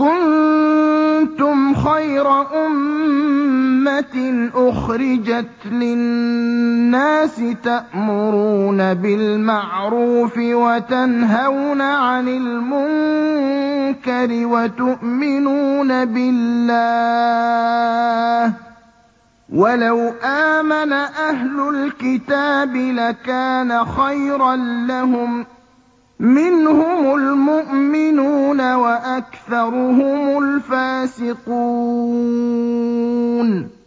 كُنتُمْ خَيْرَ أُمَّةٍ أُخْرِجَتْ لِلنَّاسِ تَأْمُرُونَ بِالْمَعْرُوفِ وَتَنْهَوْنَ عَنِ الْمُنكَرِ وَتُؤْمِنُونَ بِاللَّهِ ۗ وَلَوْ آمَنَ أَهْلُ الْكِتَابِ لَكَانَ خَيْرًا لَّهُم ۚ مِّنْهُمُ الْمُؤْمِنُونَ وَأَكْثَرُهُمُ الْفَاسِقُونَ